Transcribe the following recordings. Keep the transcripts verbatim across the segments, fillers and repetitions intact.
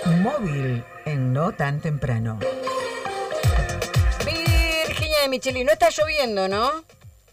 Móvil en No Tan Temprano. Virginia de Micheli, no está lloviendo, ¿no?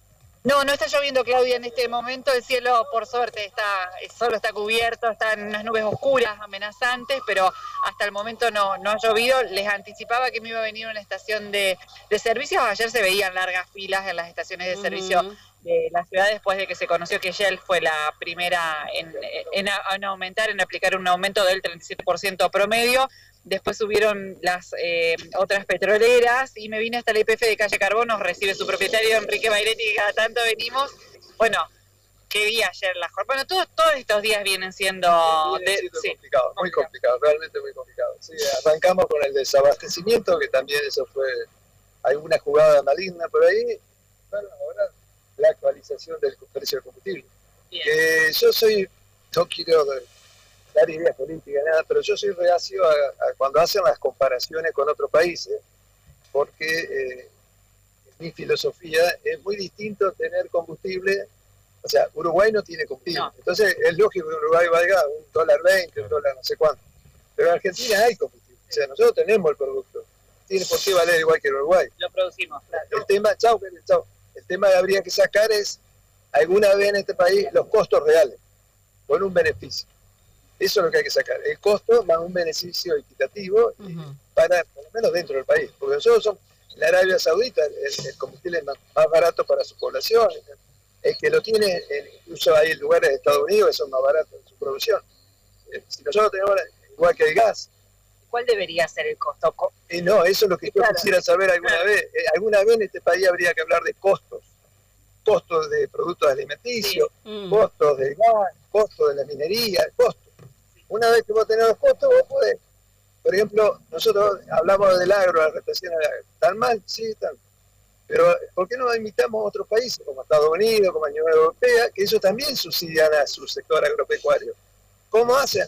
No, no está lloviendo, Claudia, en este momento. El cielo, por suerte, está solo está cubierto, están unas nubes oscuras, amenazantes, pero hasta el momento no, no ha llovido. Les anticipaba que me iba a venir una estación de, de servicios. Ayer se veían largas filas en las estaciones de uh-huh. servicio de la ciudad después de que se conoció que Shell fue la primera en, en, en aumentar, en aplicar un aumento del treinta y siete por ciento promedio. Después subieron las eh, otras petroleras y me vine hasta la Y P F de Calle Carbón, nos recibe su propietario Enrique Bairetti, que cada tanto venimos. Bueno, qué día ayer la jornada. Bueno, todos, todos estos días vienen siendo, vienen de, siendo sí, complicado, muy complicado, realmente muy complicado. Sí, arrancamos con el desabastecimiento, que también eso fue alguna jugada maligna por ahí. Bueno, ahora la actualización del precio del combustible. Que yo soy, no quiero dar ideas políticas, nada, pero yo soy reacio a, a cuando hacen las comparaciones con otros países, porque eh, mi filosofía es muy distinto tener combustible. O sea, Uruguay no tiene combustible, no. Entonces es lógico que Uruguay valga un dólar veinte, un dólar no sé cuánto, pero en Argentina hay combustible, o sea, nosotros tenemos el producto, tiene por qué valer igual que en Uruguay. Lo producimos, claro. El tema, chau, chau, el tema que habría que sacar es, alguna vez en este país, los costos reales, con un beneficio. Eso es lo que hay que sacar, el costo más un beneficio equitativo uh-huh. para, por lo menos dentro del país, porque nosotros somos, en la Arabia Saudita, el, el combustible es más, más barato para su población, el que lo tiene, incluso hay lugares de Estados Unidos que son más baratos en su producción. Si nosotros tenemos, igual que el gas. ¿Cuál debería ser el costo? Eh, no, eso es lo que yo claro. quisiera saber alguna claro. vez. Eh, alguna vez en este país habría que hablar de costos. Costos de productos alimenticios, sí. mm. costos del gas, costos de la minería, costos. Sí. Una vez que vos tenés los costos, vos podés. Por ejemplo, nosotros hablamos del agro, la represión del agro. ¿Tan mal? Sí, tan mal. Pero ¿por qué no imitamos a otros países, como Estados Unidos, como la Unión Europea, que ellos también subsidian a su sector agropecuario? ¿Cómo hacen?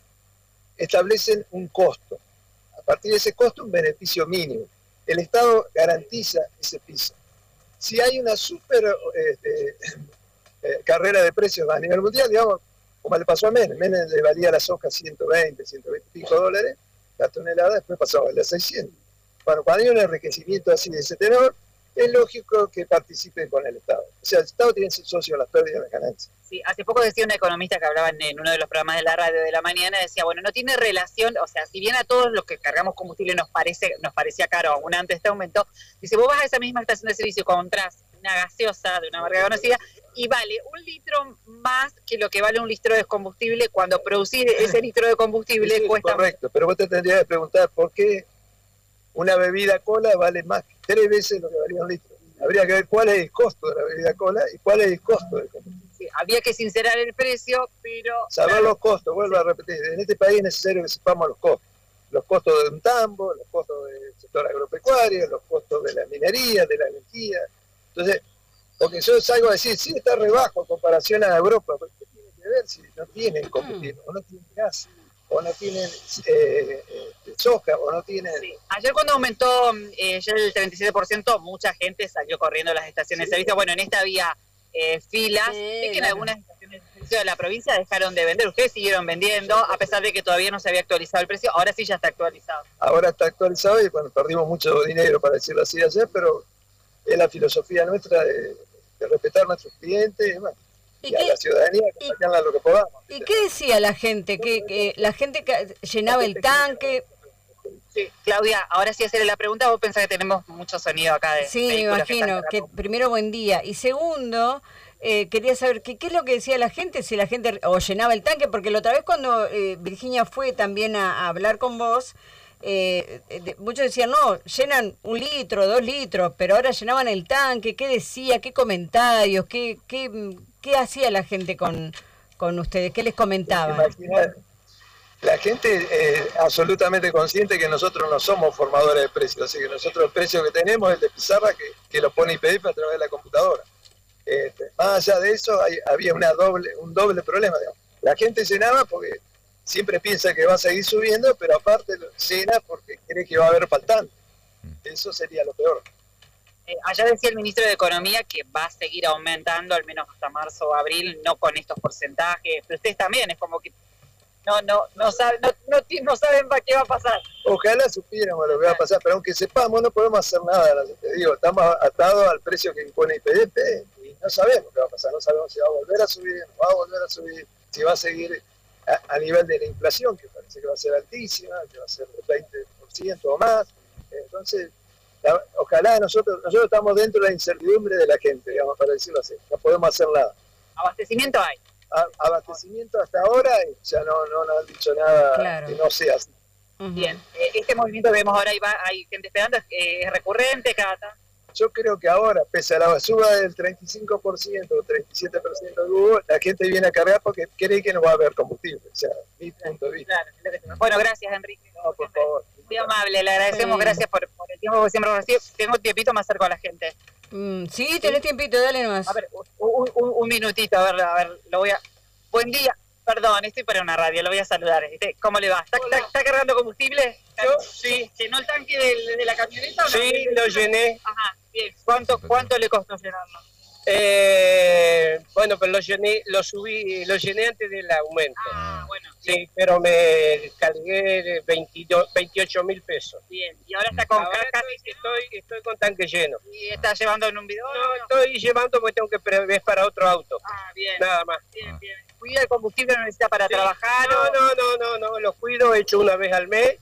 Establecen un costo. A partir de ese costo, un beneficio mínimo. El Estado garantiza ese piso. Si hay una super este, eh, carrera de precios a nivel mundial, digamos, como le pasó a Menem. Menem le valía la soja ciento veinte, ciento veinticinco dólares, la tonelada, después pasaba a valer seiscientos. Bueno, cuando hay un enriquecimiento así de ese tenor, es lógico que participen con el Estado. O sea, el Estado tiene que ser socio en las pérdidas y las ganancias. Sí, hace poco decía una economista que hablaba en uno de los programas de la radio de la mañana, decía, bueno, no tiene relación, o sea, si bien a todos los que cargamos combustible nos parece nos parecía caro aún antes de este aumento, dice, vos vas a esa misma estación de servicio, compras una gaseosa de una marca conocida y vale un litro más que lo que vale un litro de combustible cuando producir ese litro de combustible sí, cuesta... Correcto, pero vos te tendrías que preguntar por qué una bebida cola vale más que tres veces lo que valía un litro. Habría que ver cuál es el costo de la bebida cola y cuál es el costo del combustible. Sí, había que sincerar el precio, pero... Saber claro, los costos, vuelvo sí. a repetir, en este país es necesario que sepamos los costos. Los costos de un tambo, los costos del sector agropecuario, los costos de la minería, de la energía. Entonces, porque yo salgo a decir, sí, está rebajo en comparación a Europa, pero ¿qué tiene que ver si no tienen combustible o no tienen gas? O no tienen eh, eh, soja, o no tienen... Sí. Ayer cuando aumentó eh, ya el treinta y siete por ciento, mucha gente salió corriendo a las estaciones sí. de servicio. Bueno, en esta había eh, filas, sí, es que en claro. algunas estaciones de servicio de la provincia dejaron de vender. Ustedes siguieron vendiendo, a pesar de que todavía no se había actualizado el precio, ahora sí ya está actualizado. Ahora está actualizado y bueno, perdimos mucho dinero, para decirlo así ayer, pero es la filosofía nuestra de, de respetar a nuestros clientes y bueno. Y, y a la ciudadanía que acompañarla lo que podamos. ¿Y qué decía la gente? ¿Que, que la gente que llenaba la gente el tanque? Sí, Claudia, ahora sí hacerle la pregunta, vos pensás que tenemos mucho sonido acá de... Sí, me imagino, que, que primero buen día, y segundo, eh, quería saber que, qué es lo que decía la gente, si la gente o llenaba el tanque, porque la otra vez cuando eh, Virginia fue también a, a hablar con vos, eh, de, muchos decían, no, llenan un litro, dos litros, pero ahora llenaban el tanque, ¿qué decía? ¿Qué comentarios? ¿Qué, qué, qué hacía la gente con, con ustedes? ¿Qué les comentaba? La gente es absolutamente consciente que nosotros no somos formadores de precios, así que nosotros el precio que tenemos es el de pizarra que, que lo pone I P F a través de la computadora. Este, más allá de eso, hay, había una doble, un doble problema. Digamos. La gente llenaba porque siempre piensa que va a seguir subiendo, pero aparte llena porque cree que va a haber faltante. Eso sería lo peor. Eh, allá decía el ministro de Economía que va a seguir aumentando, al menos hasta marzo o abril, no con estos porcentajes, pero ustedes también, es como que no, no, no, sabe, no, no, ti- no saben para qué va a pasar. Ojalá supiéramos lo que va a pasar, pero aunque sepamos no podemos hacer nada, no sé, te digo, estamos atados al precio que impone I P F y no sabemos qué va a pasar, no sabemos si va a volver a subir, no va a volver a subir, si va a seguir a, a nivel de la inflación, que parece que va a ser altísima, que va a ser del veinte por ciento o más. Entonces, la, ojalá nosotros, nosotros estamos dentro de la incertidumbre de la gente, digamos, para decirlo así, no podemos hacer nada. Abastecimiento hay. A, abastecimiento hasta ahora, ya no, no nos han dicho nada claro. que no sea así. Uh-huh. Bien, este movimiento que vemos ahora, hay, hay gente esperando, es, es recurrente, cada tanto. Yo creo que ahora, pese a la suba del treinta y cinco por ciento o treinta y siete por ciento de Google, la gente viene a cargar porque cree que no va a haber combustible. O sea, mi punto de vista. Claro, bueno, gracias, Enrique. No, por favor. Muy amable, le agradecemos, Sí. gracias por, por el tiempo que siempre recibo. Tengo un tiempito, me acerco a la gente. Mm, sí, tenés tiempito, dale nomás. A ver, un, un, un minutito, a ver, a ver, lo voy a... Buen día. Perdón, estoy para una radio, lo voy a saludar. Este, ¿cómo le va? ¿Está, está, está cargando combustible? Yo, sí. ¿Llenó el tanque de, de la camioneta o no? Sí, lo llené. Ajá, bien. ¿Cuánto, cuánto le costó llenarlo? Eh, bueno, pero lo llené, lo subí, lo llené antes del aumento. Ah, bueno. Sí, pero me cargué veintidós, veintiocho mil pesos. Bien. Y ahora está con Ahora casi estoy, estoy, estoy con tanque lleno. y está llevando en un bidón. No, estoy llevando porque tengo que prever para otro auto. Ah, bien. Nada más. Bien, bien. ¿Cuida el combustible no necesita para Sí. trabajar? No, o- no, no, no, no, los cuido, he hecho una vez al mes.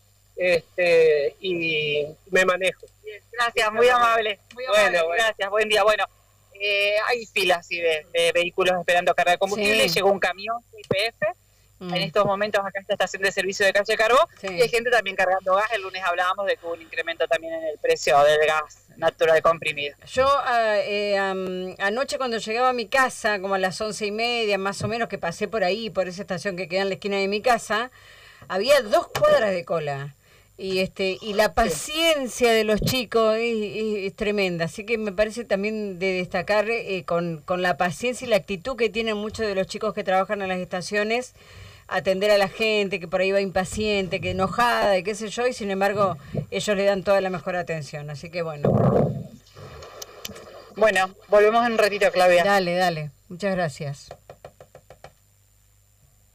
Este, y me manejo. Bien, gracias, muy amable. Muy Bueno, amable, bueno. gracias, buen día. Bueno, eh, hay filas sí, de, de vehículos esperando carga de combustible. Sí. Llegó un camión I P F. Mm. En estos momentos acá está estación de servicio de calle Carbó. Sí. Y hay gente también cargando gas. El lunes hablábamos de que hubo un incremento también en el precio del gas natural comprimido. Yo ah, eh, am, anoche cuando llegaba a mi casa, como a las once y media más o menos, que pasé por ahí, por esa estación que queda en la esquina de mi casa, había dos cuadras de cola. Y este y la paciencia de los chicos es, es- es tremenda. Así que me parece también de destacar eh, con, con la paciencia y la actitud que tienen muchos de los chicos que trabajan en las estaciones, atender a la gente que por ahí va impaciente, que enojada y qué sé yo, y sin embargo ellos le dan toda la mejor atención. Así que bueno, Bueno, volvemos en un ratito, Claudia. dale, dale. Muchas gracias.